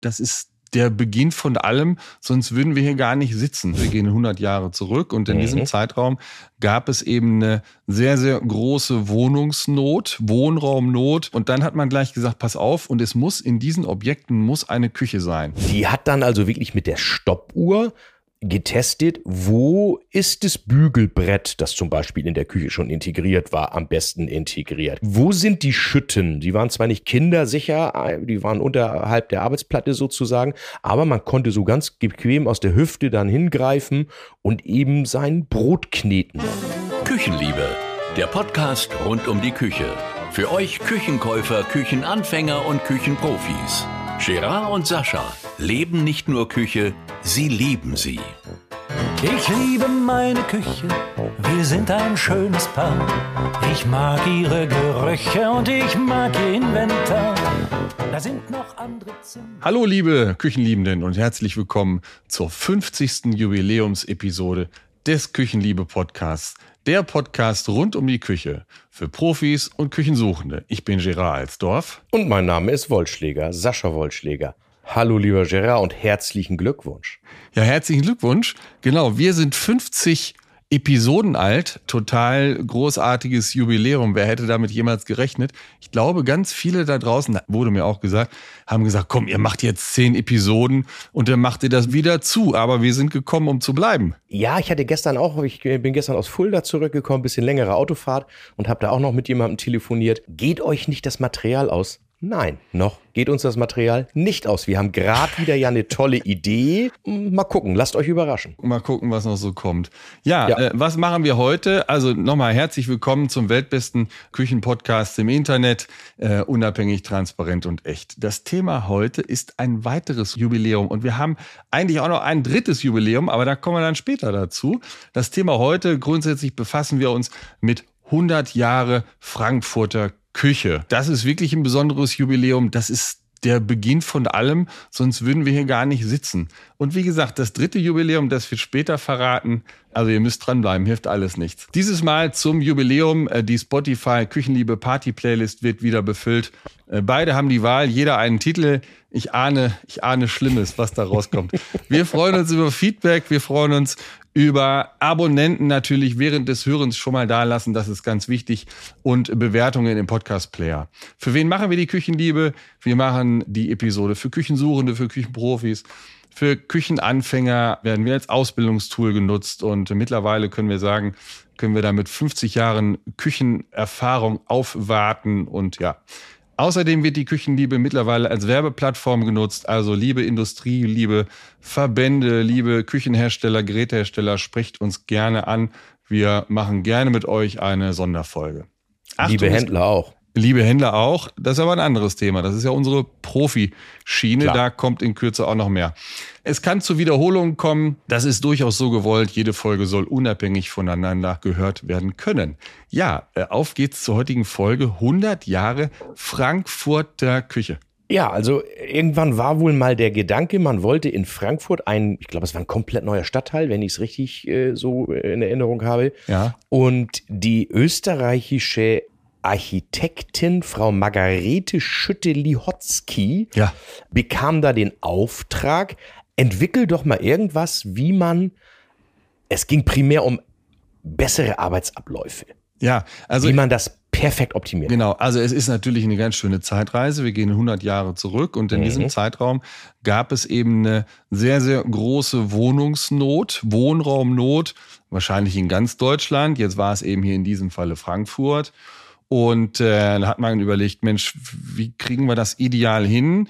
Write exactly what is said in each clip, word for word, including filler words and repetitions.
das ist der Beginn von allem, sonst würden wir hier gar nicht sitzen. Wir gehen hundert Jahre zurück und in mhm. diesem Zeitraum gab es eben eine sehr, sehr große Wohnungsnot, Wohnraumnot. Und dann hat man gleich gesagt, pass auf, und es muss in diesen Objekten muss eine Küche sein. Die hat dann also wirklich mit der Stoppuhr getestet, wo ist das Bügelbrett, das zum Beispiel in der Küche schon integriert war, am besten integriert? Wo sind die Schütten? Die waren zwar nicht kindersicher, die waren unterhalb der Arbeitsplatte sozusagen, aber man konnte so ganz bequem aus der Hüfte dann hingreifen und eben sein Brot kneten. Küchenliebe, der Podcast rund um die Küche. Für euch Küchenkäufer, Küchenanfänger und Küchenprofis. Gerard und Sascha leben nicht nur Küche, sie lieben sie. Ich liebe meine Küche, wir sind ein schönes Paar. Ich mag ihre Gerüche und ich mag ihr Inventar. Da sind noch andere Zimmer. Hallo liebe Küchenliebenden und herzlich willkommen zur fünfzigsten Jubiläumsepisode des Küchenliebe-Podcasts. Der Podcast rund um die Küche für Profis und Küchensuchende. Ich bin Gerard Alsdorf. Und mein Name ist Wollschläger, Sascha Wollschläger. Hallo lieber Gerard und herzlichen Glückwunsch. Ja, herzlichen Glückwunsch. Genau, wir sind fünfzig Episoden alt. Total großartiges Jubiläum. Wer hätte damit jemals gerechnet? Ich glaube, ganz viele da draußen, wurde mir auch gesagt, haben gesagt, komm, ihr macht jetzt zehn Episoden und dann macht ihr das wieder zu. Aber wir sind gekommen, um zu bleiben. Ja, ich hatte gestern auch, ich bin gestern aus Fulda zurückgekommen, bisschen längere Autofahrt und habe da auch noch mit jemandem telefoniert. Geht euch nicht das Material aus? Nein, noch geht uns das Material nicht aus. Wir haben gerade wieder ja eine tolle Idee. Mal gucken, lasst euch überraschen. Mal gucken, was noch so kommt. Ja, ja. Äh, was machen wir heute? Also nochmal herzlich willkommen zum weltbesten Küchenpodcast im Internet. Äh, unabhängig, transparent und echt. Das Thema heute ist ein weiteres Jubiläum. Und wir haben eigentlich auch noch ein drittes Jubiläum, aber da kommen wir dann später dazu. Das Thema heute, grundsätzlich befassen wir uns mit hundert Jahre Frankfurter Küche. Das ist wirklich ein besonderes Jubiläum. Das ist der Beginn von allem, sonst würden wir hier gar nicht sitzen. Und wie gesagt, das dritte Jubiläum, das wird später verraten. Also ihr müsst dranbleiben, hilft alles nichts. Dieses Mal zum Jubiläum, die Spotify Küchenliebe Party Playlist wird wieder befüllt. Beide haben die Wahl, jeder einen Titel. Ich ahne, ich ahne Schlimmes, was da rauskommt. Wir freuen uns über Feedback, wir freuen uns über Abonnenten natürlich während des Hörens schon mal da lassen, das ist ganz wichtig, und Bewertungen im Podcast-Player. Für wen machen wir die Küchenliebe? Wir machen die Episode für Küchensuchende, für Küchenprofis. Für Küchenanfänger werden wir als Ausbildungstool genutzt und mittlerweile können wir sagen, können wir da mit fünfzig Jahren Küchenerfahrung aufwarten und ja. Außerdem wird die Küchenliebe mittlerweile als Werbeplattform genutzt. Also liebe Industrie, liebe Verbände, liebe Küchenhersteller, Gerätehersteller, sprecht uns gerne an. Wir machen gerne mit euch eine Sonderfolge. Achtung, liebe Händler auch. Liebe Händler auch. Das ist aber ein anderes Thema. Das ist ja unsere Profi-Schiene. Klar. Da kommt in Kürze auch noch mehr. Es kann zu Wiederholungen kommen. Das ist durchaus so gewollt. Jede Folge soll unabhängig voneinander gehört werden können. Ja, auf geht's zur heutigen Folge. hundert Jahre Frankfurter Küche. Ja, also irgendwann war wohl mal der Gedanke, man wollte in Frankfurt ein, ich glaube, es war ein komplett neuer Stadtteil, wenn ich es richtig äh, so in Erinnerung habe. Ja. Und die österreichische Architektin Frau Margarete Schütte-Lihotzky ja. bekam da den Auftrag, entwickel doch mal irgendwas, wie man, es ging primär um bessere Arbeitsabläufe. Ja, also wie man das perfekt optimiert. Genau, also es ist natürlich eine ganz schöne Zeitreise. Wir gehen hundert Jahre zurück und in mhm. diesem Zeitraum gab es eben eine sehr, sehr große Wohnungsnot, Wohnraumnot, wahrscheinlich in ganz Deutschland. Jetzt war es eben hier in diesem Falle Frankfurt. Und äh, da hat man überlegt, Mensch, wie kriegen wir das ideal hin?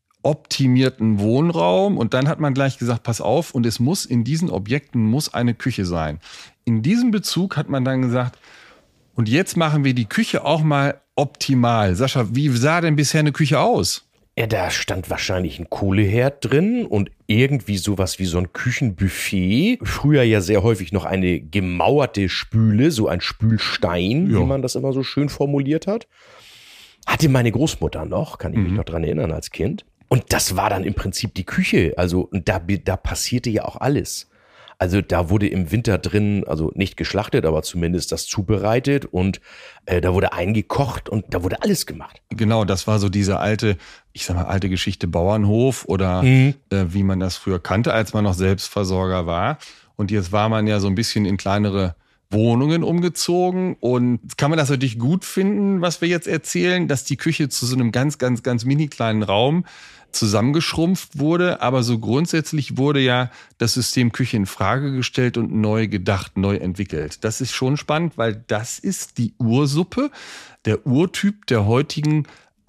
Optimierten Wohnraum. Und dann hat man gleich gesagt, pass auf, und es muss in diesen Objekten muss eine Küche sein. In diesem Bezug hat man dann gesagt, und jetzt machen wir die Küche auch mal optimal. Sascha, wie sah denn bisher eine Küche aus? Ja, da stand wahrscheinlich ein Kohleherd drin und irgendwie sowas wie so ein Küchenbuffet. Früher ja sehr häufig noch eine gemauerte Spüle, so ein Spülstein, ja. wie man das immer so schön formuliert hat. Hatte meine Großmutter noch, kann ich mich mhm. noch dran erinnern als Kind. Und das war dann im Prinzip die Küche. Also und da, da passierte ja auch alles. Also da wurde im Winter drin, also nicht geschlachtet, aber zumindest das zubereitet und äh, da wurde eingekocht und da wurde alles gemacht. Genau, das war so diese alte, ich sag mal, alte Geschichte Bauernhof oder mhm. äh, wie man das früher kannte, als man noch Selbstversorger war. Und jetzt war man ja so ein bisschen in kleinere Wohnungen umgezogen und jetzt kann man das natürlich gut finden, was wir jetzt erzählen, dass die Küche zu so einem ganz, ganz, ganz mini kleinen Raum zusammengeschrumpft wurde, aber so grundsätzlich wurde ja das System Küche in Frage gestellt und neu gedacht, neu entwickelt. Das ist schon spannend, weil das ist die Ursuppe, der Urtyp der heutigen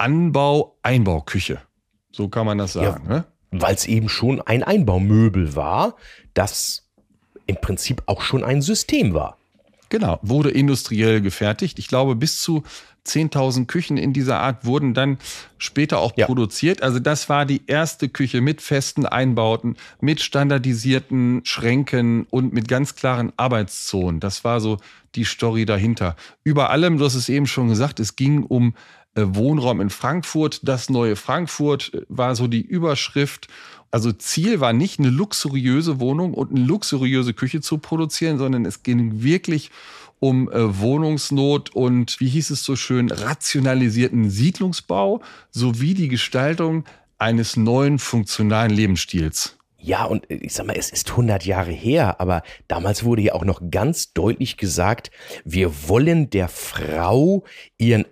Anbau-Einbauküche. So kann man das sagen. Ja, ne? Weil es eben schon ein Einbaumöbel war, das im Prinzip auch schon ein System war. Genau, wurde industriell gefertigt. Ich glaube, bis zu zehntausend Küchen in dieser Art wurden dann später auch ja. produziert. Also das war die erste Küche mit festen Einbauten, mit standardisierten Schränken und mit ganz klaren Arbeitszonen. Das war so die Story dahinter. Über allem, du hast es eben schon gesagt, es ging um äh, Wohnraum in Frankfurt. Das neue Frankfurt war so die Überschrift. Also Ziel war nicht, eine luxuriöse Wohnung und eine luxuriöse Küche zu produzieren, sondern es ging wirklich um äh, Wohnungsnot und, wie hieß es so schön, rationalisierten Siedlungsbau sowie die Gestaltung eines neuen funktionalen Lebensstils. Ja, und ich sag mal, es ist hundert Jahre her, aber damals wurde ja auch noch ganz deutlich gesagt, wir wollen der Frau ihren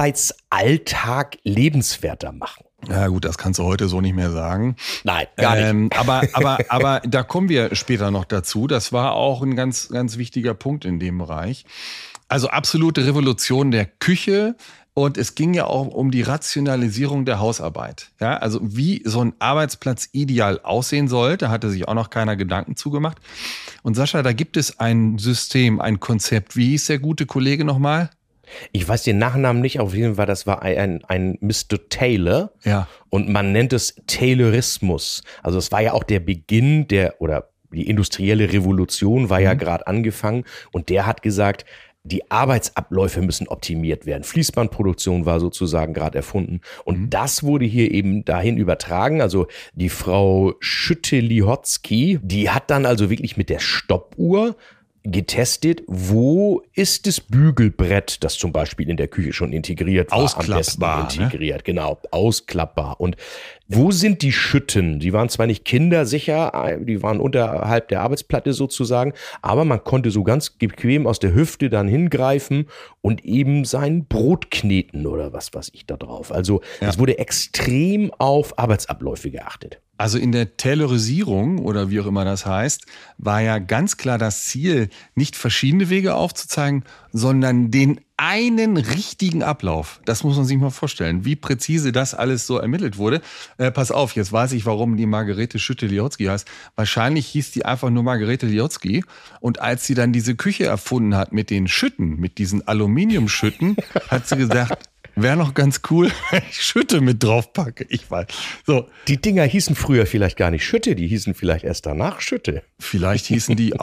Arbeitsalltag lebenswerter machen. Ja gut, das kannst du heute so nicht mehr sagen. Nein, gar nicht. Ähm, aber, aber, aber da kommen wir später noch dazu. Das war auch ein ganz, ganz wichtiger Punkt in dem Bereich. Also absolute Revolution der Küche. Und es ging ja auch um die Rationalisierung der Hausarbeit. Ja, also wie so ein Arbeitsplatz ideal aussehen soll, da hatte sich auch noch keiner Gedanken zugemacht. Und Sascha, da gibt es ein System, ein Konzept. Wie hieß der gute Kollege nochmal? Ich weiß den Nachnamen nicht, auf jeden Fall, das war ein, ein Mister Taylor. Ja. Und man nennt es Taylorismus. Also es war ja auch der Beginn der, oder die industrielle Revolution war ja mhm. gerade angefangen. Und der hat gesagt, die Arbeitsabläufe müssen optimiert werden. Fließbandproduktion war sozusagen gerade erfunden. Und mhm. das wurde hier eben dahin übertragen. Also die Frau Schütte-Lihotzky, die hat dann also wirklich mit der Stoppuhr getestet, wo ist das Bügelbrett, das zum Beispiel in der Küche schon integriert war, ausklappbar, am besten integriert, ne? Genau, ausklappbar. Und wo sind die Schütten? Die waren zwar nicht kindersicher, die waren unterhalb der Arbeitsplatte sozusagen, aber man konnte so ganz bequem aus der Hüfte dann hingreifen und eben sein Brot kneten oder was weiß ich da drauf. Also ja. Es wurde extrem auf Arbeitsabläufe geachtet. Also in der Taylorisierung oder wie auch immer das heißt, war ja ganz klar das Ziel, nicht verschiedene Wege aufzuzeigen, sondern den einen richtigen Ablauf. Das muss man sich mal vorstellen, wie präzise das alles so ermittelt wurde. Äh, pass auf, jetzt weiß ich, warum die Margarete Schütte-Lihotzky heißt. Wahrscheinlich hieß die einfach nur Margarete Lihotzky. Und als sie dann diese Küche erfunden hat mit den Schütten, mit diesen Aluminiumschütten, hat sie gesagt, wäre noch ganz cool, wenn ich Schütte mit drauf packe. Ich weiß. So. Die Dinger hießen früher vielleicht gar nicht Schütte, die hießen vielleicht erst danach Schütte. Vielleicht hießen die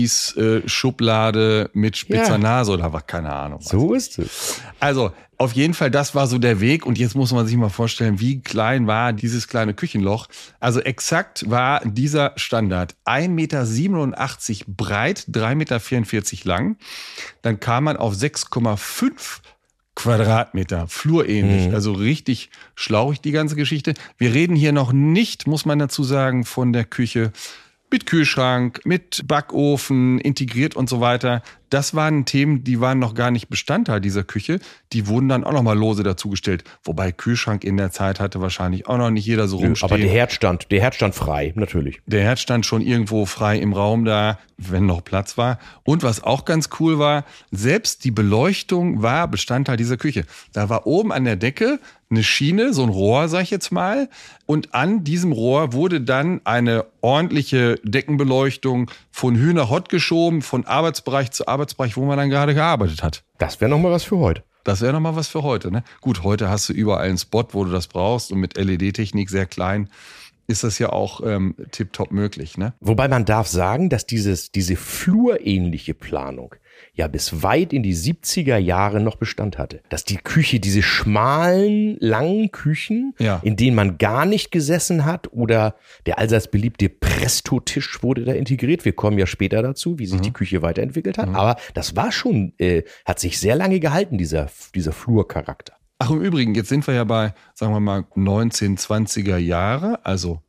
Ausgießschublade mit spitzer ja. Nase oder was, keine Ahnung. Was. So ist es. Also, auf jeden Fall, das war so der Weg. Und jetzt muss man sich mal vorstellen, wie klein war dieses kleine Küchenloch. Also exakt war dieser Standard ein Meter siebenundachtzig breit, drei Meter vierundvierzig lang. Dann kam man auf sechs Komma fünf Quadratmeter, flurähnlich, mhm. also richtig schlauchig die ganze Geschichte. Wir reden hier noch nicht, muss man dazu sagen, von der Küche mit Kühlschrank, mit Backofen, integriert und so weiter. Das waren Themen, die waren noch gar nicht Bestandteil dieser Küche. Die wurden dann auch noch mal lose dazugestellt. Wobei Kühlschrank in der Zeit hatte wahrscheinlich auch noch nicht jeder so rumstehen. Aber der Herd stand, der Herd stand frei, natürlich. Der Herd stand schon irgendwo frei im Raum da, wenn noch Platz war. Und was auch ganz cool war, selbst die Beleuchtung war Bestandteil dieser Küche. Da war oben an der Decke eine Schiene, so ein Rohr, sag ich jetzt mal. Und an diesem Rohr wurde dann eine ordentliche Deckenbeleuchtung von Hü nach Hott geschoben, von Arbeitsbereich zu Arbeitsbereich, wo man dann gerade gearbeitet hat. Das wäre noch mal was für heute. Das wäre noch mal was für heute, ne? Gut, heute hast du überall einen Spot, wo du das brauchst und mit L E D-Technik sehr klein ist das ja auch ähm, tipptopp möglich, ne? Wobei man darf sagen, dass dieses, diese flurähnliche Planung, ja bis weit in die siebziger Jahre noch Bestand hatte. Dass die Küche, diese schmalen, langen Küchen, ja. in denen man gar nicht gesessen hat, oder der allseits beliebte Presto-Tisch wurde da integriert. Wir kommen ja später dazu, wie sich mhm. die Küche weiterentwickelt hat. Mhm. Aber das war schon, äh, hat sich sehr lange gehalten, dieser, dieser Flurcharakter. Ach, im Übrigen, jetzt sind wir ja bei, sagen wir mal, neunzehnhundertzwanziger Jahre, also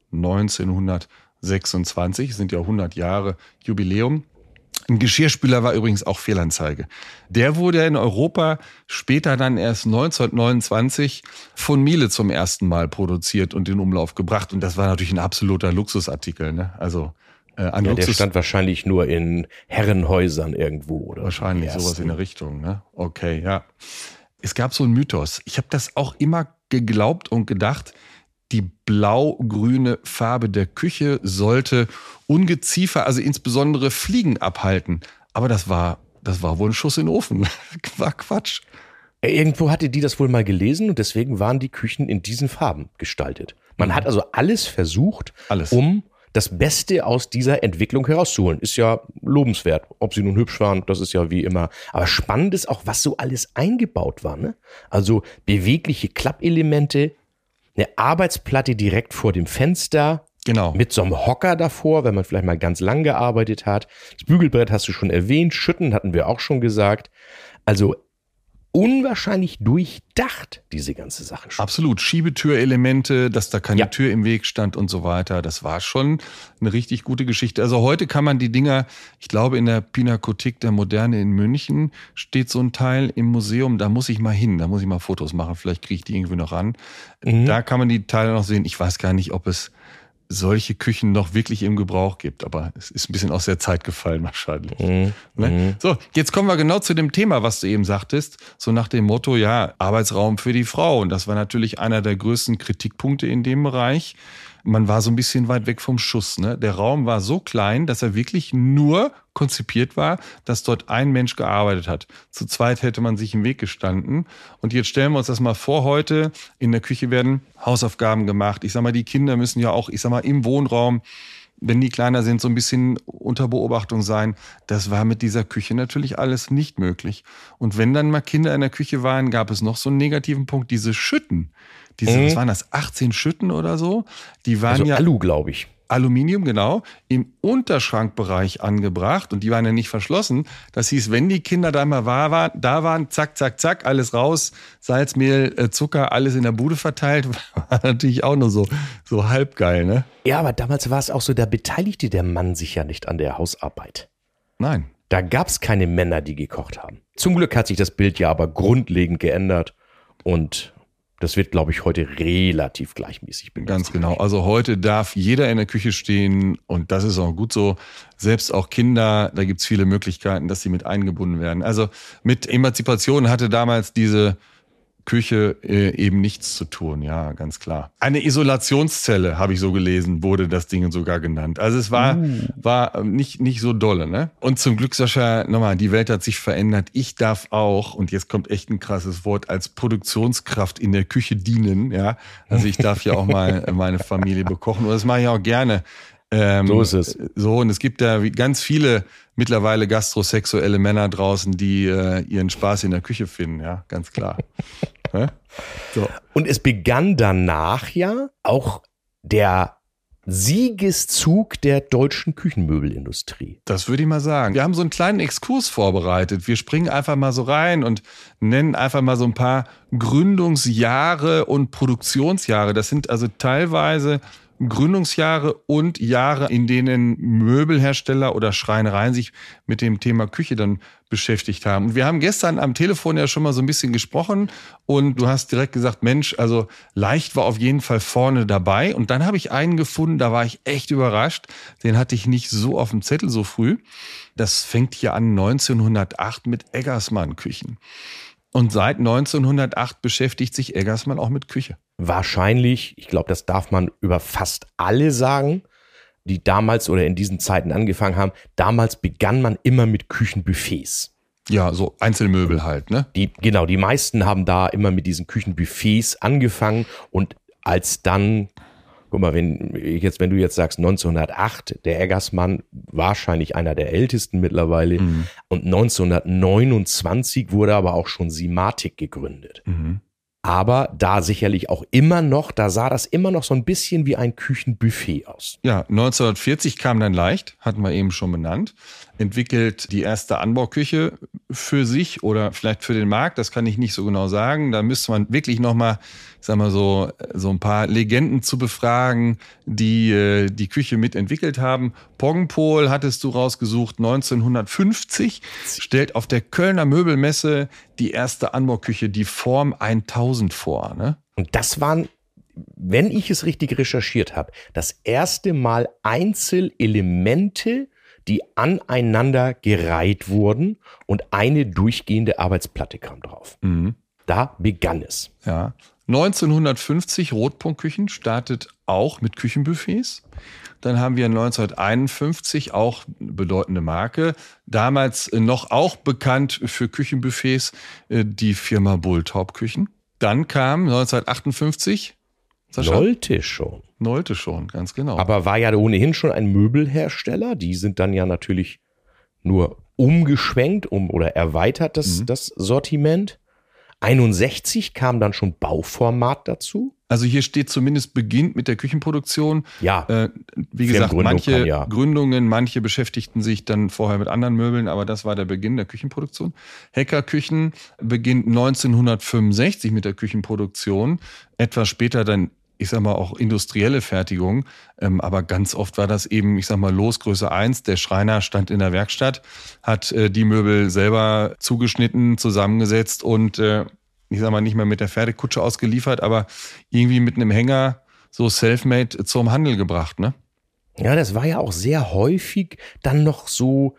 neunzehnhundertsechsundzwanzig, sind ja hundert Jahre Jubiläum. Ein Geschirrspüler war übrigens auch Fehlanzeige. Der wurde in Europa später dann erst neunzehnhundertneunundzwanzig von Miele zum ersten Mal produziert und in Umlauf gebracht. Und das war natürlich ein absoluter Luxusartikel, ne? Also äh, an ja, Luxus. Der stand wahrscheinlich nur in Herrenhäusern irgendwo, oder? Wahrscheinlich sowas in der Richtung, ne? Okay, ja. Es gab so einen Mythos. Ich habe das auch immer geglaubt und gedacht, die blau-grüne Farbe der Küche sollte Ungeziefer, also insbesondere Fliegen abhalten. Aber das war, das war wohl ein Schuss in den Ofen. War Quatsch. Irgendwo hatte die das wohl mal gelesen und deswegen waren die Küchen in diesen Farben gestaltet. Man mhm. hat also alles versucht, alles. um das Beste aus dieser Entwicklung herauszuholen. Ist ja lobenswert. Ob sie nun hübsch waren, das ist ja wie immer. Aber spannend ist auch, was so alles eingebaut war, ne? Also bewegliche Klappelemente, eine Arbeitsplatte direkt vor dem Fenster. Genau. Mit so einem Hocker davor, wenn man vielleicht mal ganz lang gearbeitet hat. Das Bügelbrett hast du schon erwähnt. Schütten hatten wir auch schon gesagt. Also unwahrscheinlich durchdacht, diese ganze Sache schon. Absolut. Schiebetürelemente, dass da keine ja. Tür im Weg stand und so weiter. Das war schon eine richtig gute Geschichte. Also heute kann man die Dinger, ich glaube in der Pinakothek der Moderne in München steht so ein Teil im Museum. Da muss ich mal hin, da muss ich mal Fotos machen. Vielleicht kriege ich die irgendwie noch ran. Mhm. Da kann man die Teile noch sehen. Ich weiß gar nicht, ob es solche Küchen noch wirklich im Gebrauch gibt. Aber es ist ein bisschen aus der Zeit gefallen wahrscheinlich. Mhm. Ne? So, jetzt kommen wir genau zu dem Thema, was du eben sagtest. So nach dem Motto, ja, Arbeitsraum für die Frau. Und das war natürlich einer der größten Kritikpunkte in dem Bereich. Man war so ein bisschen weit weg vom Schuss. Ne? Der Raum war so klein, dass er wirklich nur konzipiert war, dass dort ein Mensch gearbeitet hat. Zu zweit hätte man sich im Weg gestanden. Und jetzt stellen wir uns das mal vor, heute in der Küche werden Hausaufgaben gemacht. Ich sag mal, die Kinder müssen ja auch, ich sag mal, im Wohnraum, wenn die kleiner sind, so ein bisschen unter Beobachtung sein. Das war mit dieser Küche natürlich alles nicht möglich. Und wenn dann mal Kinder in der Küche waren, gab es noch so einen negativen Punkt, diese Schütten. Diese, mhm. was waren das, achtzehn Schütten oder so? Die waren also ja Alu, glaube ich. Aluminium, genau, im Unterschrankbereich angebracht und die waren ja nicht verschlossen. Das hieß, wenn die Kinder da mal war, da waren, zack, zack, zack, alles raus, Salz, Mehl, Zucker, alles in der Bude verteilt, war natürlich auch nur so, so halb geil, ne? Ja, aber damals war es auch so, da beteiligte der Mann sich ja nicht an der Hausarbeit. Nein. Da gab es keine Männer, die gekocht haben. Zum Glück hat sich das Bild ja aber grundlegend geändert und das wird, glaube ich, heute relativ gleichmäßig benutzt. Ganz genau. Also heute darf jeder in der Küche stehen und das ist auch gut so. Selbst auch Kinder, da gibt's viele Möglichkeiten, dass sie mit eingebunden werden. Also mit Emanzipation hatte damals diese Küche äh, eben nichts zu tun, ja, ganz klar. Eine Isolationszelle, habe ich so gelesen, wurde das Ding sogar genannt. Also es war, uh. war nicht, nicht so dolle, ne? Und zum Glück, Sascha, nochmal, die Welt hat sich verändert. Ich darf auch, und jetzt kommt echt ein krasses Wort, als Produktionskraft in der Küche dienen, ja. Also ich darf ja auch mal meine Familie bekochen und das mache ich auch gerne. Ähm, so ist es. So, und es gibt ja ganz viele mittlerweile gastrosexuelle Männer draußen, die äh, ihren Spaß in der Küche finden, ja, ganz klar. ja? So. Und es begann danach ja auch der Siegeszug der deutschen Küchenmöbelindustrie. Das würde ich mal sagen. Wir haben so einen kleinen Exkurs vorbereitet. Wir springen einfach mal so rein und nennen einfach mal so ein paar Gründungsjahre und Produktionsjahre. Das sind also teilweise Gründungsjahre und Jahre, in denen Möbelhersteller oder Schreinereien sich mit dem Thema Küche dann beschäftigt haben. Und wir haben gestern am Telefon ja schon mal so ein bisschen gesprochen und du hast direkt gesagt, Mensch, also Leicht war auf jeden Fall vorne dabei. Und dann habe ich einen gefunden, da war ich echt überrascht. Den hatte ich nicht so auf dem Zettel so früh. Das fängt hier an neunzehnhundertacht mit Eggersmann Küchen. Und seit neunzehnhundertacht beschäftigt sich Eggersmann auch mit Küche. Wahrscheinlich, ich glaube, das darf man über fast alle sagen, die damals oder in diesen Zeiten angefangen haben. Damals begann man immer mit Küchenbuffets. Ja, so Einzelmöbel halt, ne? Die, genau, die meisten haben da immer mit diesen Küchenbuffets angefangen und als dann Guck mal, wenn, jetzt, wenn du jetzt sagst neunzehnhundertacht, der Eggersmann, wahrscheinlich einer der ältesten mittlerweile, mhm. und neunzehnhundertneunundzwanzig wurde aber auch schon Simatic gegründet. Mhm. Aber da sicherlich auch immer noch, da sah das immer noch so ein bisschen wie ein Küchenbuffet aus. Ja, neunzehnhundertvierzig kam dann Leicht, hatten wir eben schon benannt, entwickelt die erste Anbauküche für sich oder vielleicht für den Markt, das kann ich nicht so genau sagen. Da müsste man wirklich nochmal, ich sag mal so, so ein paar Legenden zu befragen, die die Küche mitentwickelt haben. Poggenpohl hattest du rausgesucht, neunzehnhundertfünfzig, stellt auf der Kölner Möbelmesse die erste Anbauküche, die Form tausend vor. Ne? Und das waren, wenn ich es richtig recherchiert habe, das erste Mal Einzelelemente, die aneinander gereiht wurden und eine durchgehende Arbeitsplatte kam drauf. Mhm. Da begann es. Ja. neunzehnhundertfünfzig Rotpunktküchen startet auch mit Küchenbuffets. Dann haben wir neunzehnhunderteinundfünfzig auch eine bedeutende Marke. Damals noch auch bekannt für Küchenbuffets, die Firma Bulthaupt Küchen. Dann kam neunzehnhundertachtundfünfzig Sascha? Nolte schon. Nolte schon, ganz genau. Aber war ja ohnehin schon ein Möbelhersteller. Die sind dann ja natürlich nur umgeschwenkt um, oder erweitert das, mhm. das Sortiment. einundsechzig kam dann schon Bauformat dazu. Also hier steht zumindest beginnt mit der Küchenproduktion. Ja. Äh, wie gesagt, manche kann, ja. Gründungen, manche beschäftigten sich dann vorher mit anderen Möbeln, aber das war der Beginn der Küchenproduktion. Hecker Küchen beginnt neunzehnhundertfünfundsechzig mit der Küchenproduktion. Etwas später dann, ich sag mal, auch industrielle Fertigung. Ähm, aber ganz oft war das eben, ich sag mal, Losgröße eins. Der Schreiner stand in der Werkstatt, hat äh, die Möbel selber zugeschnitten, zusammengesetzt und äh, ich sag mal, nicht mehr mit der Pferdekutsche ausgeliefert, aber irgendwie mit einem Hänger so self-made zum Handel gebracht, ne? Ja, das war ja auch sehr häufig dann noch so,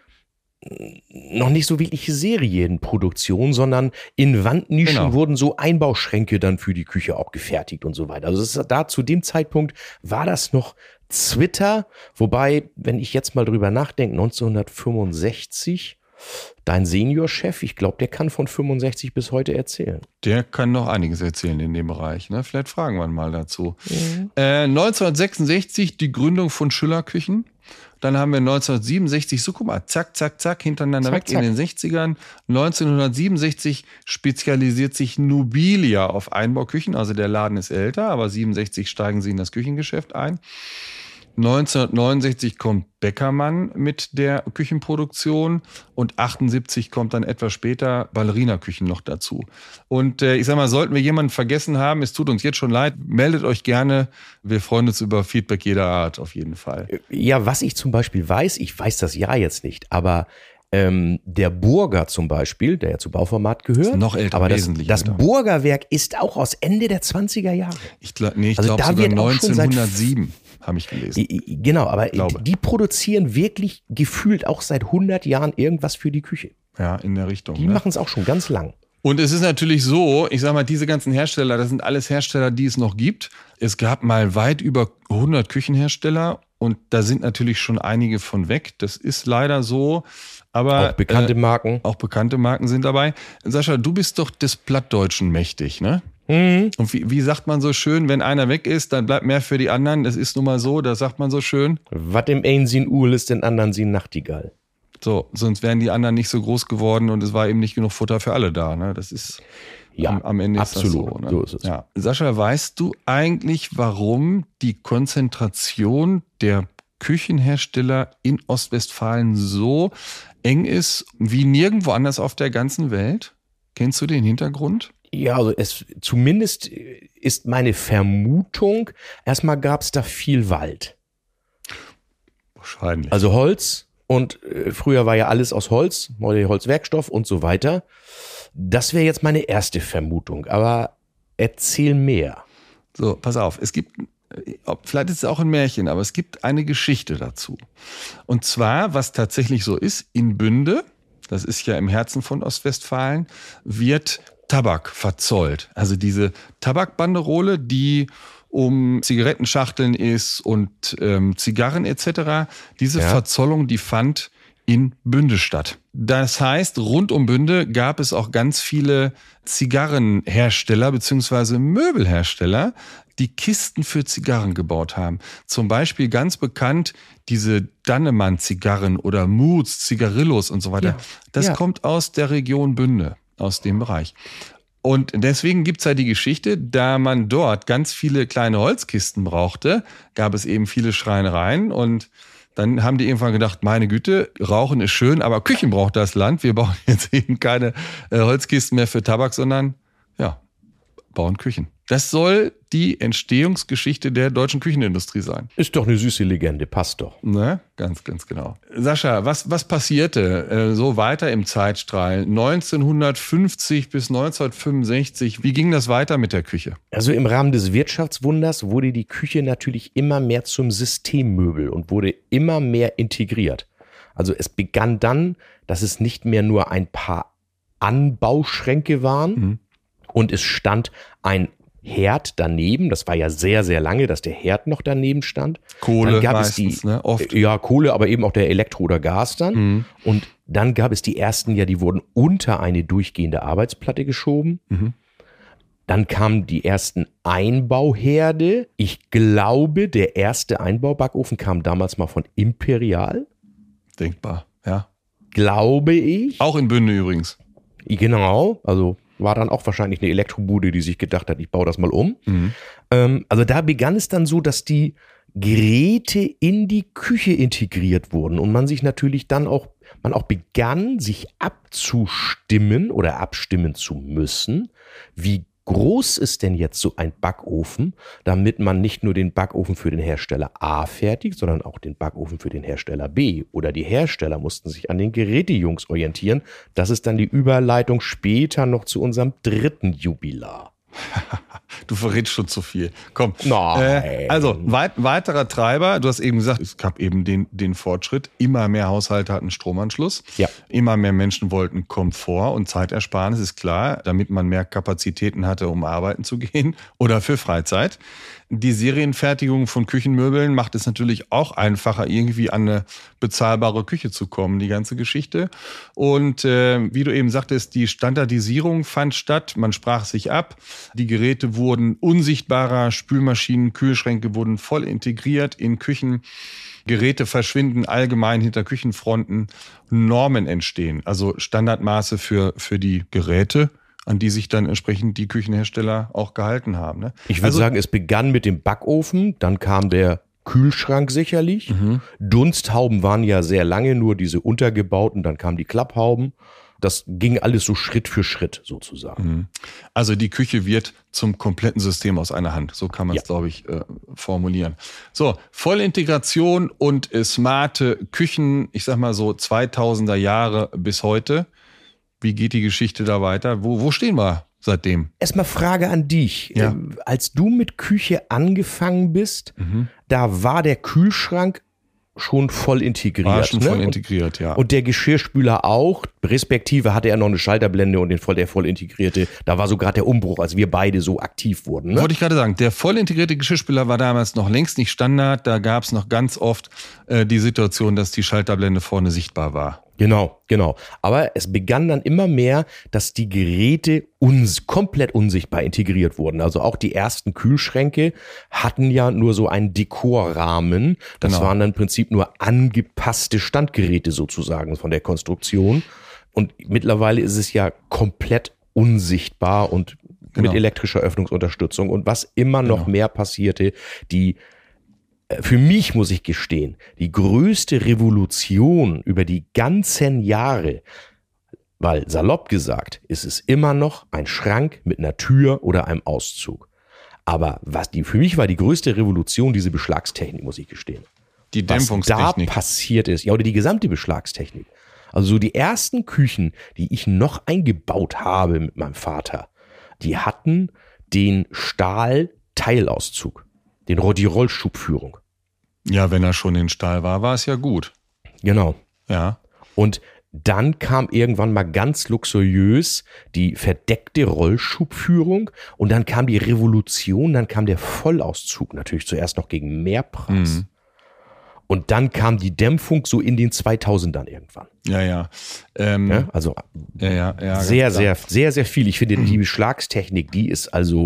noch nicht so wirkliche Serienproduktion, sondern in Wandnischen genau. wurden so Einbauschränke dann für die Küche auch gefertigt und so weiter. Also das ist, da zu dem Zeitpunkt war das noch Zwitter, wobei, wenn ich jetzt mal drüber nachdenke, neunzehnhundertfünfundsechzig, dein Seniorchef, ich glaube, der kann von fünfundsechzig bis heute erzählen. Der kann noch einiges erzählen in dem Bereich. Ne? Vielleicht fragen wir ihn mal dazu. Mhm. Äh, neunzehnhundertsechsundsechzig die Gründung von Schüller Küchen. Dann haben wir neunzehnhundertsiebenundsechzig, so guck mal, zack, zack, zack, hintereinander zack, weg zack. in den sechzigern. neunzehnhundertsiebenundsechzig spezialisiert sich Nubilia auf Einbauküchen. Also der Laden ist älter, aber siebenundsechzig steigen sie in das Küchengeschäft ein. neunzehnhundertneunundsechzig kommt Beckermann mit der Küchenproduktion und achtundsiebzig kommt dann etwas später Ballerina-Küchen noch dazu. Und äh, ich sag mal, sollten wir jemanden vergessen haben, es tut uns jetzt schon leid, meldet euch gerne. Wir freuen uns über Feedback jeder Art auf jeden Fall. Ja, was ich zum Beispiel weiß, ich weiß das Jahr jetzt nicht, aber ähm, der Burger zum Beispiel, der ja zu Bauformat gehört, ist noch älter, aber das, wesentlich das älter. Burgerwerk ist auch aus Ende der zwanziger Jahre. Ich glaube, nee, ich also glaube sogar neunzehnhundertsieben. Habe ich gelesen. Genau, aber die produzieren wirklich gefühlt auch seit hundert Jahren irgendwas für die Küche. Ja, in der Richtung. Die ne? machen es auch schon ganz lang. Und es ist natürlich so, ich sag mal, diese ganzen Hersteller, das sind alles Hersteller, die es noch gibt. Es gab mal weit über hundert Küchenhersteller und da sind natürlich schon einige von weg. Das ist leider so. Aber auch bekannte Marken. Äh, auch bekannte Marken sind dabei. Sascha, du bist doch des Plattdeutschen mächtig, ne? Mhm. Und wie, wie sagt man so schön, wenn einer weg ist, dann bleibt mehr für die anderen. Das ist nun mal so, das sagt man so schön. Was dem einen sin Uhl ist, den anderen sin Nachtigall. So, sonst wären die anderen nicht so groß geworden und es war eben nicht genug Futter für alle da. Ne? Das ist ja, am, am Ende absolut. Ist das so. Ne? So ist es. Ja. Sascha, weißt du eigentlich, warum die Konzentration der Küchenhersteller in Ostwestfalen so eng ist wie nirgendwo anders auf der ganzen Welt? Kennst du den Hintergrund? Ja, also es zumindest ist meine Vermutung, erstmal gab es da viel Wald. Wahrscheinlich. Also Holz und äh, früher war ja alles aus Holz, heute Holzwerkstoff und so weiter. Das wäre jetzt meine erste Vermutung, aber erzähl mehr. So, pass auf, es gibt, vielleicht ist es auch ein Märchen, aber es gibt eine Geschichte dazu. Und zwar, was tatsächlich so ist, in Bünde, das ist ja im Herzen von Ostwestfalen, wird Tabak verzollt. Also diese Tabakbanderole, die um Zigarettenschachteln ist und ähm, Zigarren et cetera. Diese ja. Verzollung, die fand in Bünde statt. Das heißt, rund um Bünde gab es auch ganz viele Zigarrenhersteller beziehungsweise Möbelhersteller, die Kisten für Zigarren gebaut haben. Zum Beispiel ganz bekannt diese Dannemann-Zigarren oder Moods, Zigarillos und so weiter. Ja, das ja. kommt aus der Region Bünde, aus dem Bereich. Und deswegen gibt's ja die Geschichte, da man dort ganz viele kleine Holzkisten brauchte, gab es eben viele Schreinereien und dann haben die irgendwann gedacht, meine Güte, Rauchen ist schön, aber Küchen braucht das Land. Wir bauen jetzt eben keine äh, Holzkisten mehr für Tabak, sondern ja, bauen Küchen. Das soll die Entstehungsgeschichte der deutschen Küchenindustrie sein. Ist doch eine süße Legende, passt doch. Ne? Ganz, ganz genau. Sascha, was, was passierte äh, so weiter im Zeitstrahl? neunzehnhundertfünfzig bis neunzehnhundertfünfundsechzig, wie ging das weiter mit der Küche? Also im Rahmen des Wirtschaftswunders wurde die Küche natürlich immer mehr zum Systemmöbel und wurde immer mehr integriert. Also es begann dann, dass es nicht mehr nur ein paar Anbauschränke waren mhm. und es stand ein Herd daneben, das war ja sehr, sehr lange, dass der Herd noch daneben stand. Kohle dann gab meistens, es die, ne? Oft. Ja, Kohle, aber eben auch der Elektro oder Gas dann. Mhm. Und dann gab es die ersten, ja, die wurden unter eine durchgehende Arbeitsplatte geschoben. Mhm. Dann kamen die ersten Einbauherde. Ich glaube, der erste Einbaubackofen kam damals mal von Imperial. Denkbar, ja. Glaube ich. Auch in Bünde übrigens. Genau, also war dann auch wahrscheinlich eine Elektrobude, die sich gedacht hat, ich baue das mal um. Mhm. Ähm, also da begann es dann so, dass die Geräte in die Küche integriert wurden und man sich natürlich dann auch, man auch begann, sich abzustimmen oder abstimmen zu müssen, wie groß ist denn jetzt so ein Backofen, damit man nicht nur den Backofen für den Hersteller A fertigt, sondern auch den Backofen für den Hersteller B. Oder die Hersteller mussten sich an den Gerätejungs orientieren. Das ist dann die Überleitung später noch zu unserem dritten Jubilar. Du verrätst schon zu viel. Komm. Nein. Äh, also weit, weiterer Treiber, du hast eben gesagt, es gab eben den, den Fortschritt. Immer mehr Haushalte hatten Stromanschluss. Ja. Immer mehr Menschen wollten Komfort und Zeitersparnis, ist klar, damit man mehr Kapazitäten hatte, um arbeiten zu gehen oder für Freizeit. Die Serienfertigung von Küchenmöbeln macht es natürlich auch einfacher, irgendwie an eine bezahlbare Küche zu kommen, die ganze Geschichte. Und äh, wie du eben sagtest, die Standardisierung fand statt, man sprach sich ab, die Geräte wurden unsichtbarer, Spülmaschinen, Kühlschränke wurden voll integriert in Küchen. Geräte verschwinden allgemein hinter Küchenfronten, Normen entstehen, also Standardmaße für, für die Geräte, an die sich dann entsprechend die Küchenhersteller auch gehalten haben. Ne? Ich würde also, sagen, es begann mit dem Backofen, dann kam der Kühlschrank sicherlich. Mhm. Dunsthauben waren ja sehr lange nur diese untergebauten, dann kamen die Klapphauben. Das ging alles so Schritt für Schritt sozusagen. Also die Küche wird zum kompletten System aus einer Hand. So kann man es, ja. glaube ich, äh, formulieren. So, Vollintegration und smarte Küchen, ich sag mal so zweitausender Jahre bis heute. Wie geht die Geschichte da weiter? Wo, wo stehen wir seitdem? Erstmal Frage an dich. Ja. Ähm, als du mit Küche angefangen bist, mhm. da war der Kühlschrank schon voll integriert. War schon ne? voll integriert, ja. Und der Geschirrspüler auch, respektive hatte er noch eine Schalterblende und den voll, der voll integrierte, da war so gerade der Umbruch, als wir beide so aktiv wurden. Ne? Wollte ich gerade sagen, der voll integrierte Geschirrspüler war damals noch längst nicht Standard, da gab es noch ganz oft äh, die Situation, dass die Schalterblende vorne sichtbar war. Genau, genau. Aber es begann dann immer mehr, dass die Geräte uns komplett unsichtbar integriert wurden. Also auch die ersten Kühlschränke hatten ja nur so einen Dekorrahmen. Das genau. waren dann im Prinzip nur angepasste Standgeräte sozusagen von der Konstruktion. Und mittlerweile ist es ja komplett unsichtbar und genau. mit elektrischer Öffnungsunterstützung. Und was immer noch genau. mehr passierte, die Für mich, muss ich gestehen, die größte Revolution über die ganzen Jahre, weil salopp gesagt, ist es immer noch ein Schrank mit einer Tür oder einem Auszug. Aber was die für mich war die größte Revolution, diese Beschlagstechnik, muss ich gestehen. Die Dämpfungstechnik. Was da passiert ist, ja, oder die gesamte Beschlagstechnik. Also so die ersten Küchen, die ich noch eingebaut habe mit meinem Vater, die hatten den Stahl-Teilauszug, den die Rollschubführung. Ja, wenn er schon in Stahl war, war es ja gut. Genau. Ja. Und dann kam irgendwann mal ganz luxuriös die verdeckte Rollschubführung und dann kam die Revolution, dann kam der Vollauszug, natürlich zuerst noch gegen Mehrpreis. Mhm. Und dann kam die Dämpfung so in den zweitausendern irgendwann. Ja, ja. Ähm, ja also ja, ja, ja, sehr, sehr, sehr, sehr viel. Ich finde, die Beschlagstechnik, die ist also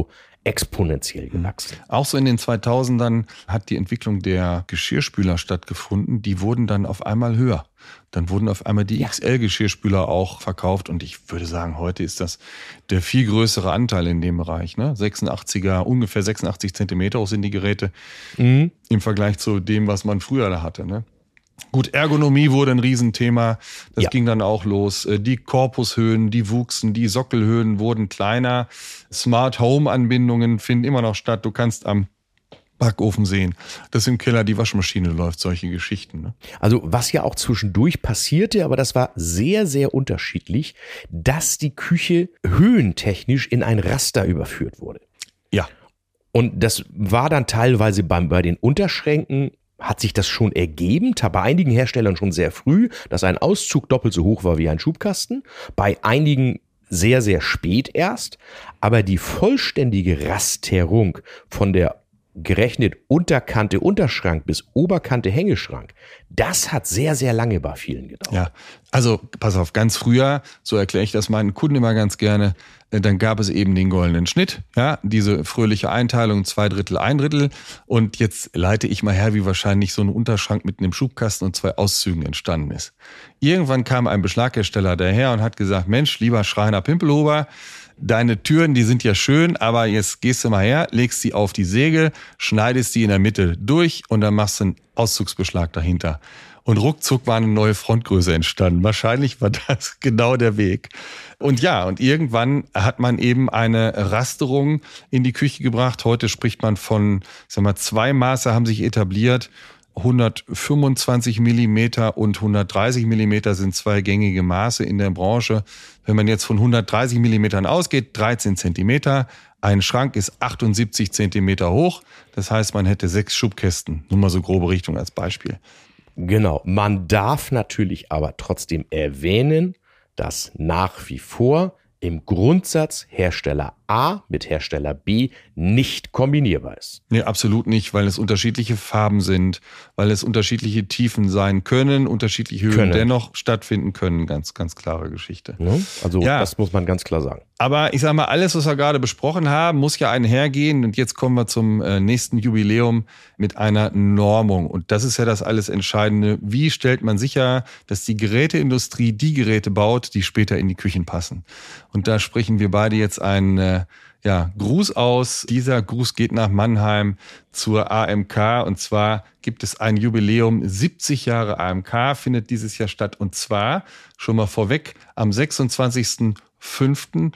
exponentiell gewachsen. Auch so in den zweitausendern hat die Entwicklung der Geschirrspüler stattgefunden. Die wurden dann auf einmal höher. Dann wurden auf einmal die ja. X L-Geschirrspüler auch verkauft. Und ich würde sagen, heute ist das der viel größere Anteil in dem Bereich. Ne? sechsundachtziger, ungefähr sechsundachtzig Zentimeter hoch sind die Geräte mhm. im Vergleich zu dem, was man früher da hatte. Ne? Gut, Ergonomie wurde ein Riesenthema. Das ja. ging dann auch los. Die Korpushöhen, die wuchsen, die Sockelhöhen wurden kleiner. Smart Home Anbindungen finden immer noch statt. Du kannst am Backofen sehen, dass im Keller die Waschmaschine läuft, solche Geschichten. Ne? Also was ja auch zwischendurch passierte, aber das war sehr, sehr unterschiedlich, dass die Küche höhentechnisch in ein Raster überführt wurde. Ja. Und das war dann teilweise beim, bei den Unterschränken hat sich das schon ergeben, bei einigen Herstellern schon sehr früh, dass ein Auszug doppelt so hoch war wie ein Schubkasten, bei einigen sehr, sehr spät erst, aber die vollständige Rasterung von der gerechnet Unterkante Unterschrank bis Oberkante Hängeschrank, das hat sehr, sehr lange bei vielen gedauert. Ja, also pass auf, ganz früher, so erkläre ich das meinen Kunden immer ganz gerne, dann gab es eben den goldenen Schnitt, ja, diese fröhliche Einteilung, zwei Drittel, ein Drittel. Und jetzt leite ich mal her, wie wahrscheinlich so ein Unterschrank mit einem Schubkasten und zwei Auszügen entstanden ist. Irgendwann kam ein Beschlaghersteller daher und hat gesagt, Mensch, lieber Schreiner Pimpelhuber, deine Türen, die sind ja schön, aber jetzt gehst du mal her, legst sie auf die Säge, schneidest die in der Mitte durch und dann machst du einen Auszugsbeschlag dahinter. Und ruckzuck war eine neue Frontgröße entstanden. Wahrscheinlich war das genau der Weg. Und ja, und irgendwann hat man eben eine Rasterung in die Küche gebracht. Heute spricht man von, ich sag mal, zwei Maße haben sich etabliert. hundertfünfundzwanzig Millimeter und hundertdreißig Millimeter sind zwei gängige Maße in der Branche. Wenn man jetzt von hundertdreißig Millimetern ausgeht, dreizehn Zentimeter. Ein Schrank ist achtundsiebzig Zentimeter hoch. Das heißt, man hätte sechs Schubkästen. Nur mal so grobe Richtung als Beispiel. Genau. Man darf natürlich aber trotzdem erwähnen, dass nach wie vor im Grundsatz Hersteller A mit Hersteller B nicht kombinierbar ist. Nee, absolut nicht, weil es unterschiedliche Farben sind, weil es unterschiedliche Tiefen sein können, unterschiedliche Höhen können. dennoch stattfinden können. Ganz, ganz klare Geschichte. Ja, also ja. Das muss man ganz klar sagen. Aber ich sage mal, alles, was wir gerade besprochen haben, muss ja einhergehen. Und jetzt kommen wir zum nächsten Jubiläum mit einer Normung. Und das ist ja das alles Entscheidende. Wie stellt man sicher, dass die Geräteindustrie die Geräte baut, die später in die Küchen passen? Und da sprechen wir beide jetzt einen ja, Gruß aus. Dieser Gruß geht nach Mannheim zur A M K. Und zwar gibt es ein Jubiläum. siebzig Jahre A M K findet dieses Jahr statt. Und zwar, schon mal vorweg, am sechsundzwanzigsten fünften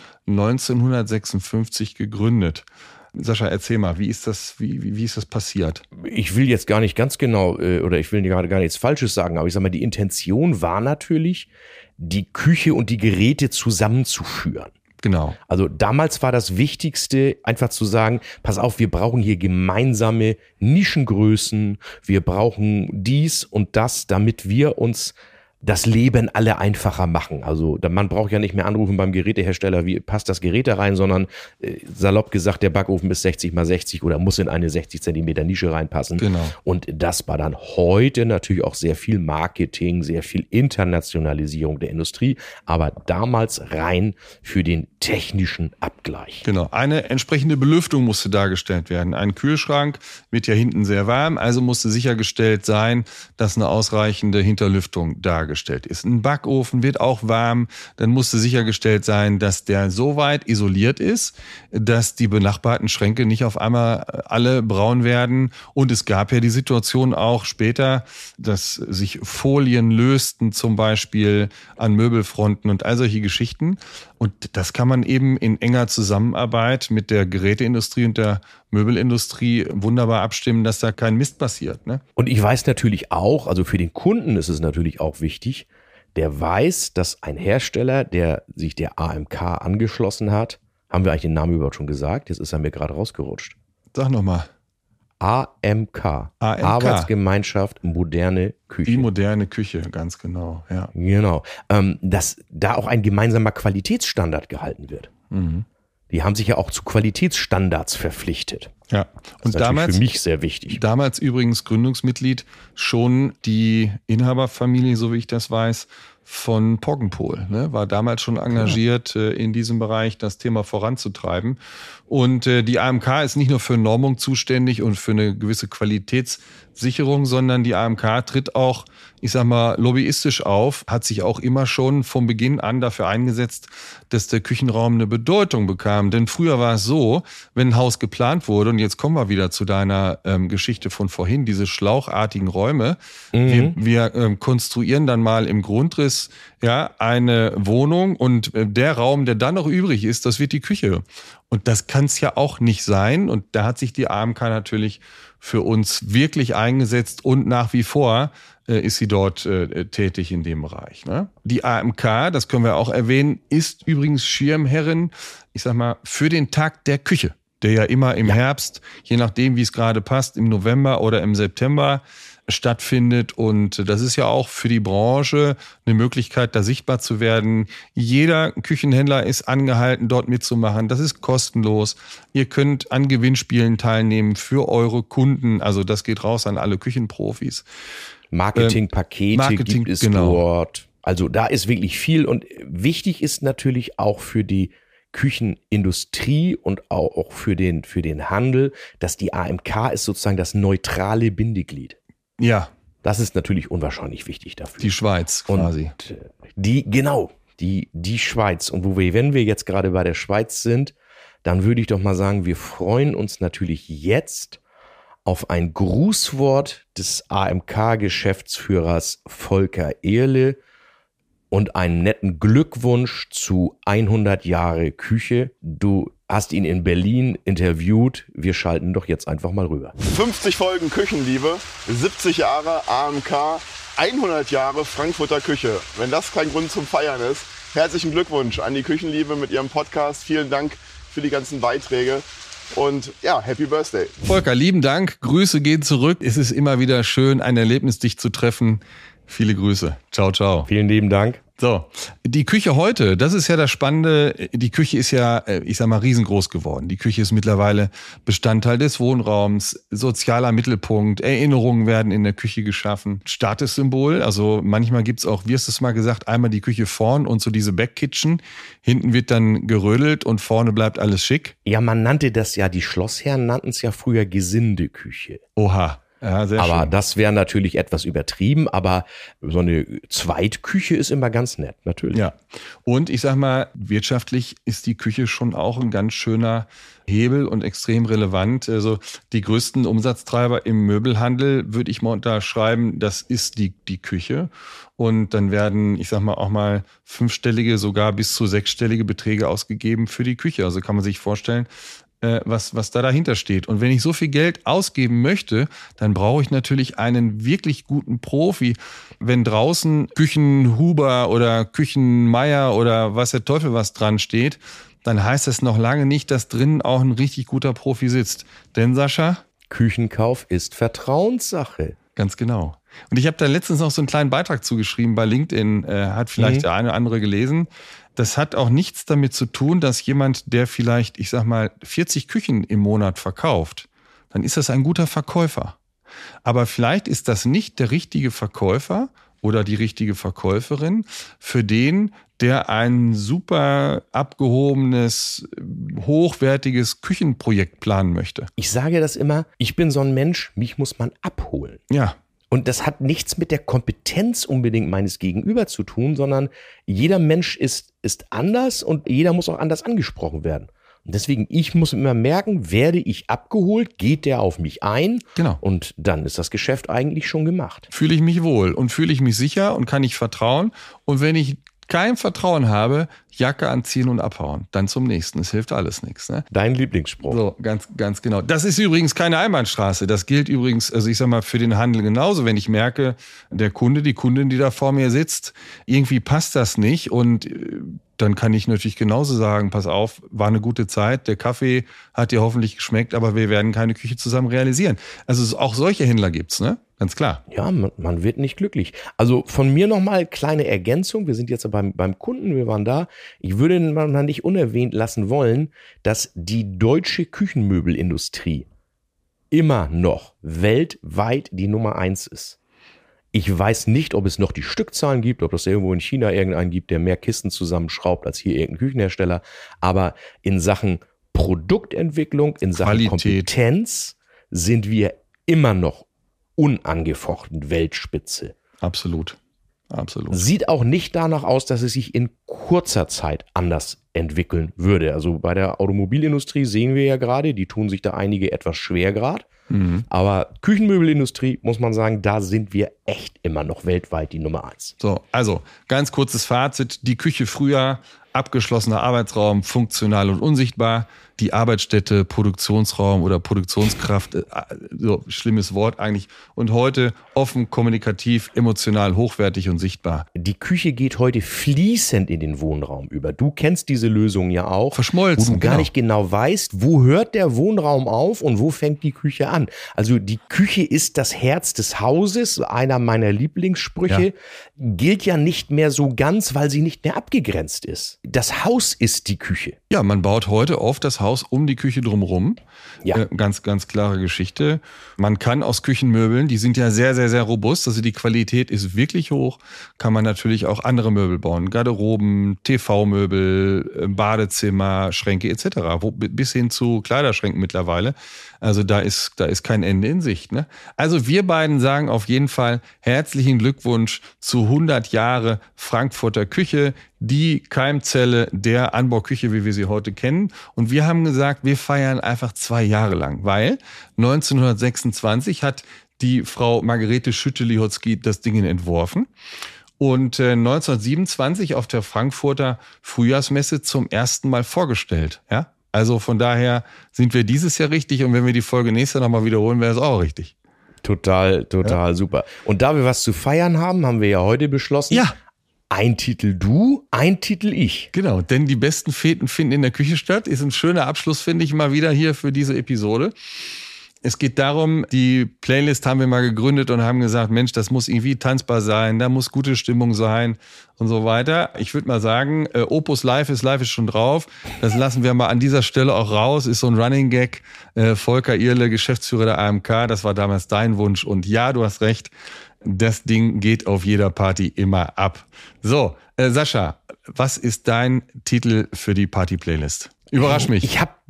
neunzehnhundertsechsundfünfzig gegründet. Sascha, erzähl mal, wie ist das, wie, wie, wie ist das passiert? Ich will jetzt gar nicht ganz genau, oder ich will gerade gar nichts Falsches sagen, aber ich sag mal, die Intention war natürlich, die Küche und die Geräte zusammenzuführen. Genau. Also damals war das Wichtigste, einfach zu sagen, pass auf, wir brauchen hier gemeinsame Nischengrößen, wir brauchen dies und das, damit wir uns das Leben alle einfacher machen. Also man braucht ja nicht mehr anrufen beim Gerätehersteller, wie passt das Gerät da rein, sondern äh, salopp gesagt, der Backofen ist sechzig mal sechzig oder muss in eine sechzig Zentimeter Nische reinpassen. Genau. Und das war dann heute natürlich auch sehr viel Marketing, sehr viel Internationalisierung der Industrie, aber damals rein für den technischen Abgleich. Genau, eine entsprechende Belüftung musste dargestellt werden. Ein Kühlschrank wird ja hinten sehr warm, also musste sichergestellt sein, dass eine ausreichende Hinterlüftung dargestellt ist. Ein Backofen wird auch warm, dann musste sichergestellt sein, dass der so weit isoliert ist, dass die benachbarten Schränke nicht auf einmal alle braun werden. Und es gab ja die Situation auch später, dass sich Folien lösten, zum Beispiel an Möbelfronten und all solche Geschichten. Und das kann man eben in enger Zusammenarbeit mit der Geräteindustrie und der Möbelindustrie wunderbar abstimmen, dass da kein Mist passiert. Ne? Und ich weiß natürlich auch, also für den Kunden ist es natürlich auch wichtig, der weiß, dass ein Hersteller, der sich der A M K angeschlossen hat, haben wir eigentlich den Namen überhaupt schon gesagt? Jetzt ist er mir gerade rausgerutscht. Sag nochmal. A M K. A M K. Arbeitsgemeinschaft Moderne Küche. Die moderne Küche, ganz genau. Ja. Genau. Ähm, dass da auch ein gemeinsamer Qualitätsstandard gehalten wird. Mhm. Die haben sich ja auch zu Qualitätsstandards verpflichtet. Ja, und das ist damals für mich sehr wichtig. Damals übrigens Gründungsmitglied schon die Inhaberfamilie, so wie ich das weiß, von Poggenpol, ne? War damals schon engagiert, ja. äh, in diesem Bereich das Thema voranzutreiben. Und äh, die A M K ist nicht nur für Normung zuständig und für eine gewisse Qualitätssicherung, sondern die A M K tritt auch, ich sag mal, lobbyistisch auf, hat sich auch immer schon vom Beginn an dafür eingesetzt, dass der Küchenraum eine Bedeutung bekam. Denn früher war es so, wenn ein Haus geplant wurde, und jetzt kommen wir wieder zu deiner ähm, Geschichte von vorhin, diese schlauchartigen Räume, mhm. wir, wir ähm, konstruieren dann mal im Grundriss ja eine Wohnung und äh, der Raum, der dann noch übrig ist, das wird die Küche. Und das kann es ja auch nicht sein. Und da hat sich die A M K natürlich für uns wirklich eingesetzt und nach wie vor äh, ist sie dort äh, tätig in dem Bereich. Ne? Die A M K, das können wir auch erwähnen, ist übrigens Schirmherrin, ich sag mal, für den Tag der Küche, der ja immer im ja. Herbst, je nachdem, wie es gerade passt, im November oder im September stattfindet. Und das ist ja auch für die Branche eine Möglichkeit, da sichtbar zu werden. Jeder Küchenhändler ist angehalten, dort mitzumachen. Das ist kostenlos. Ihr könnt an Gewinnspielen teilnehmen für eure Kunden. Also das geht raus an alle Küchenprofis. Marketingpakete ähm, Marketing, gibt es genau. dort. Also da ist wirklich viel. Und wichtig ist natürlich auch für die Küchenindustrie und auch für den, für den Handel, dass die A M K ist sozusagen das neutrale Bindeglied. Ja. Das ist natürlich unwahrscheinlich wichtig dafür. Die Schweiz quasi. Und die, genau, die, die Schweiz. Und wo wir, wenn wir jetzt gerade bei der Schweiz sind, dann würde ich doch mal sagen, wir freuen uns natürlich jetzt auf ein Grußwort des A M K-Geschäftsführers Volker Ehrle und einen netten Glückwunsch zu hundert Jahre Küche. Du hast ihn in Berlin interviewt. Wir schalten doch jetzt einfach mal rüber. fünfzig Folgen Küchenliebe, siebzig Jahre A M K, hundert Jahre Frankfurter Küche. Wenn das kein Grund zum Feiern ist, herzlichen Glückwunsch an die Küchenliebe mit ihrem Podcast. Vielen Dank für die ganzen Beiträge. Und ja, Happy Birthday. Volker, lieben Dank. Grüße gehen zurück. Es ist immer wieder schön, ein Erlebnis, dich zu treffen. Viele Grüße. Ciao, ciao. Vielen lieben Dank. So, die Küche heute, das ist ja das Spannende. Die Küche ist ja, ich sag mal, riesengroß geworden. Die Küche ist mittlerweile Bestandteil des Wohnraums, sozialer Mittelpunkt, Erinnerungen werden in der Küche geschaffen, Statussymbol. Also manchmal gibt's auch, wie hast du es mal gesagt, einmal die Küche vorn und so diese Backkitchen. Hinten wird dann gerödelt und vorne bleibt alles schick. Ja, man nannte das ja, die Schlossherren nannten es ja früher Gesindeküche. Oha. Ja, sehr aber schön. Das wäre natürlich etwas übertrieben, aber so eine Zweitküche ist immer ganz nett, natürlich. Ja, und ich sag mal, wirtschaftlich ist die Küche schon auch ein ganz schöner Hebel und extrem relevant. Also die größten Umsatztreiber im Möbelhandel, würde ich mal unterschreiben, das ist die, die Küche. Und dann werden, ich sag mal, auch mal fünfstellige, sogar bis zu sechsstellige Beträge ausgegeben für die Küche. Also kann man sich vorstellen, was, was da dahinter steht. Und wenn ich so viel Geld ausgeben möchte, dann brauche ich natürlich einen wirklich guten Profi. Wenn draußen Küchenhuber oder Küchenmeier oder was der Teufel was dran steht, dann heißt das noch lange nicht, dass drinnen auch ein richtig guter Profi sitzt. Denn, Sascha? Küchenkauf ist Vertrauenssache. Ganz genau. Und ich habe da letztens noch so einen kleinen Beitrag zugeschrieben bei LinkedIn, äh, hat vielleicht mhm. der eine oder andere gelesen. Das hat auch nichts damit zu tun, dass jemand, der vielleicht, ich sag mal, vierzig Küchen im Monat verkauft, dann ist das ein guter Verkäufer. Aber vielleicht ist das nicht der richtige Verkäufer oder die richtige Verkäuferin für den, der ein super abgehobenes, hochwertiges Küchenprojekt planen möchte. Ich sage das immer, ich bin so ein Mensch, mich muss man abholen. Ja. Und das hat nichts mit der Kompetenz unbedingt meines Gegenüber zu tun, sondern jeder Mensch ist, ist anders und jeder muss auch anders angesprochen werden. Und deswegen, ich muss immer merken, werde ich abgeholt, geht der auf mich ein? Genau. Und dann ist das Geschäft eigentlich schon gemacht. Fühle ich mich wohl und fühle ich mich sicher und kann ich vertrauen. Und wenn ich kein Vertrauen habe, Jacke anziehen und abhauen. Dann zum nächsten. Es hilft alles nichts. Ne? Dein Lieblingsspruch. So, ganz, ganz genau. Das ist übrigens keine Einbahnstraße. Das gilt übrigens, also ich sag mal, für den Handel genauso. Wenn ich merke, der Kunde, die Kundin, die da vor mir sitzt, irgendwie passt das nicht und dann kann ich natürlich genauso sagen, pass auf, war eine gute Zeit, der Kaffee hat dir hoffentlich geschmeckt, aber wir werden keine Küche zusammen realisieren. Also auch solche Händler gibt's, ne? Ganz klar. Ja, man, man wird nicht glücklich. Also von mir nochmal kleine Ergänzung. Wir sind jetzt beim, beim Kunden, wir waren da. Ich würde mal nicht unerwähnt lassen wollen, dass die deutsche Küchenmöbelindustrie immer noch weltweit die Nummer eins ist. Ich weiß nicht, ob es noch die Stückzahlen gibt, ob es irgendwo in China irgendeinen gibt, der mehr Kisten zusammenschraubt als hier irgendein Küchenhersteller. Aber in Sachen Produktentwicklung, in Sachen Qualität. Kompetenz sind wir immer noch unangefochten Weltspitze. Absolut. Absolut. Sieht auch nicht danach aus, dass es sich in kurzer Zeit anders entwickeln würde. Also bei der Automobilindustrie sehen wir ja gerade, die tun sich da einige etwas schwer gerade. Mhm. Aber Küchenmöbelindustrie, muss man sagen, da sind wir echt immer noch weltweit die Nummer eins. So, also ganz kurzes Fazit. Die Küche früher, abgeschlossener Arbeitsraum, funktional und unsichtbar. Die Arbeitsstätte, Produktionsraum oder Produktionskraft, äh, so schlimmes Wort eigentlich. Und heute offen, kommunikativ, emotional, hochwertig und sichtbar. Die Küche geht heute fließend in den Wohnraum über. Du kennst diese Lösung ja auch. Verschmolzen, wo du gar genau. nicht genau weißt, wo hört der Wohnraum auf und wo fängt die Küche an. Also die Küche ist das Herz des Hauses. Einer meiner Lieblingssprüche. Ja. Gilt ja nicht mehr so ganz, weil sie nicht mehr abgegrenzt ist. Das Haus ist die Küche. Ja, man baut heute oft das Haus um die Küche drumherum. Ja. Äh, ganz, ganz klare Geschichte. Man kann aus Küchenmöbeln, die sind ja sehr, sehr, sehr robust, also die Qualität ist wirklich hoch, kann man natürlich auch andere Möbel bauen. Garderoben, T V-Möbel, Badezimmer, Schränke et cetera. Wo, bis hin zu Kleiderschränken mittlerweile. Also da ist, da ist kein Ende in Sicht. Ne? Also wir beiden sagen auf jeden Fall herzlichen Glückwunsch zu hundert Jahre Frankfurter Küche, die Keimzelle der Anbauküche, wie wir sie heute kennen. Und wir haben gesagt, wir feiern einfach zwei Jahre lang, weil neunzehnhundertsechsundzwanzig hat die Frau Margarete Schütte-Lihotzky das Ding entworfen. Und äh, neunzehnhundertsiebenundzwanzig auf der Frankfurter Frühjahrsmesse zum ersten Mal vorgestellt. Ja? Also von daher sind wir dieses Jahr richtig und wenn wir die Folge nächstes Jahr nochmal wiederholen, wäre es auch richtig. Total, total ja. super. Und da wir was zu feiern haben, haben wir ja heute beschlossen, ja. ein Titel du, ein Titel ich. Genau, denn die besten Feten finden in der Küche statt. Ist ein schöner Abschluss, finde ich, mal wieder hier für diese Episode. Es geht darum, die Playlist haben wir mal gegründet und haben gesagt, Mensch, das muss irgendwie tanzbar sein, da muss gute Stimmung sein und so weiter. Ich würde mal sagen, äh, Opus Live ist live ist schon drauf. Das lassen wir mal an dieser Stelle auch raus. Ist so ein Running Gag. Äh, Volker Irle, Geschäftsführer der A M K, das war damals dein Wunsch. Und ja, du hast recht, das Ding geht auf jeder Party immer ab. So, äh, Sascha, was ist dein Titel für die Party-Playlist? Überrasch mich. Ich habe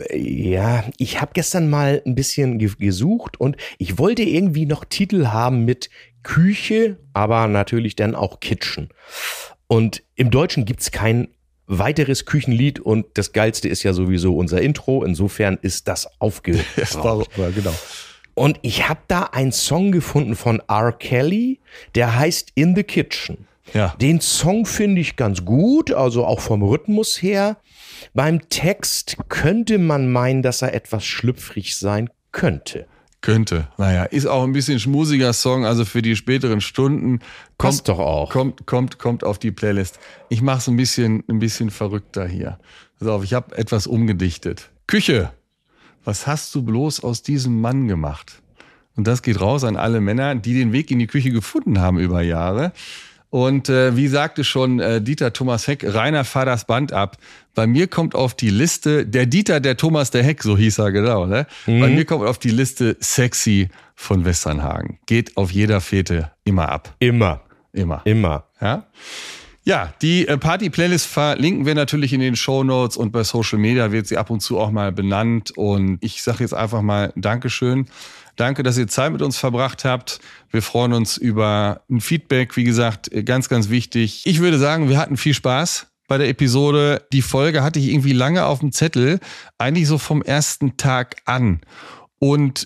Ja, ich habe gestern mal ein bisschen ge- gesucht und ich wollte irgendwie noch Titel haben mit Küche, aber natürlich dann auch Kitchen. Und im Deutschen gibt's kein weiteres Küchenlied und das Geilste ist ja sowieso unser Intro. Insofern ist das aufgebraucht. Ja, genau. Und ich habe da einen Song gefunden von R. Kelly, der heißt In the Kitchen. Ja. Den Song finde ich ganz gut, also auch vom Rhythmus her. Beim Text könnte man meinen, dass er etwas schlüpfrig sein könnte. Könnte. Naja, ist auch ein bisschen schmusiger Song, also für die späteren Stunden. Kommt Passt doch auch. Kommt, kommt, kommt auf die Playlist. Ich mache es ein bisschen, ein bisschen verrückter hier. Pass auf, ich habe etwas umgedichtet. Küche. Was hast du bloß aus diesem Mann gemacht? Und das geht raus an alle Männer, die den Weg in die Küche gefunden haben über Jahre. Und äh, wie sagte schon äh, Dieter Thomas Heck, Rainer, fahr das Band ab. Bei mir kommt auf die Liste, der Dieter, der Thomas, der Heck, so hieß er genau. Ne? Mhm. Bei mir kommt auf die Liste Sexy von Westernhagen. Geht auf jeder Fete immer ab. Immer. Immer. Immer. Ja, ja die äh, Party-Playlist verlinken wir natürlich in den Shownotes und bei Social Media wird sie ab und zu auch mal benannt. Und ich sage jetzt einfach mal Dankeschön. Danke, dass ihr Zeit mit uns verbracht habt. Wir freuen uns über ein Feedback. Wie gesagt, ganz, ganz wichtig. Ich würde sagen, wir hatten viel Spaß bei der Episode. Die Folge hatte ich irgendwie lange auf dem Zettel. Eigentlich so vom ersten Tag an. Und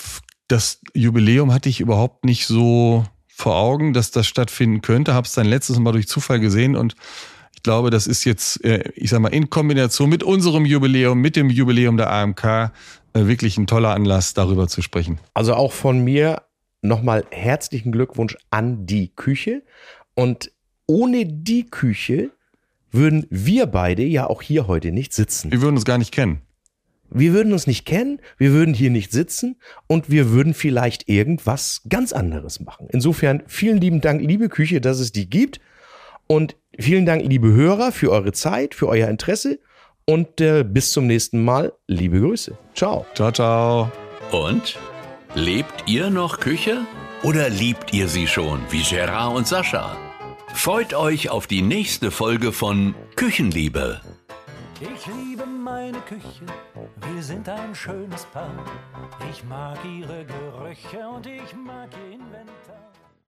das Jubiläum hatte ich überhaupt nicht so vor Augen, dass das stattfinden könnte. Habe es dann letztes Mal durch Zufall gesehen und ich glaube, das ist jetzt, ich sag mal, in Kombination mit unserem Jubiläum, mit dem Jubiläum der A M K, wirklich ein toller Anlass, darüber zu sprechen. Also auch von mir nochmal herzlichen Glückwunsch an die Küche. Und ohne die Küche würden wir beide ja auch hier heute nicht sitzen. Wir würden uns gar nicht kennen. Wir würden uns nicht kennen, wir würden hier nicht sitzen und wir würden vielleicht irgendwas ganz anderes machen. Insofern vielen lieben Dank, liebe Küche, dass es die gibt. Und vielen Dank, liebe Hörer, für eure Zeit, für euer Interesse. Und äh, bis zum nächsten Mal. Liebe Grüße. Ciao. Ciao, ciao. Und? Lebt ihr noch Küche? Oder liebt ihr sie schon, wie Gerard und Sascha? Freut euch auf die nächste Folge von Küchenliebe. Ich liebe meine Küche, wir sind ein schönes Paar. Ich mag ihre Gerüche und ich mag ihr Inventar.